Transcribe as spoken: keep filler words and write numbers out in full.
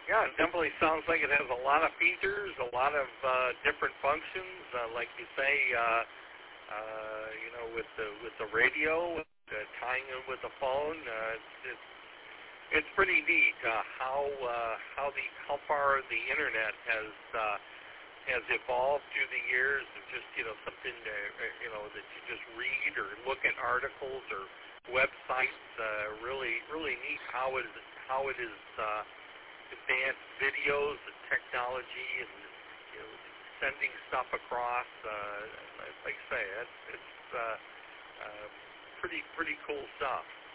Yeah, it definitely sounds like it has a lot of features, a lot of uh, different functions. Uh, like you say, uh, uh, you know, with the with the radio, uh, tying in with the phone, uh, it's, it's it's pretty neat uh, how uh, how the how far the internet has uh, has evolved through the years. It's just you know something to, you know that you just read or look at articles or websites. Uh, really really neat how it is how it is. Uh, advanced videos and technology and you know sending stuff across. Uh, like I say, it's, it's uh, uh, pretty pretty cool stuff.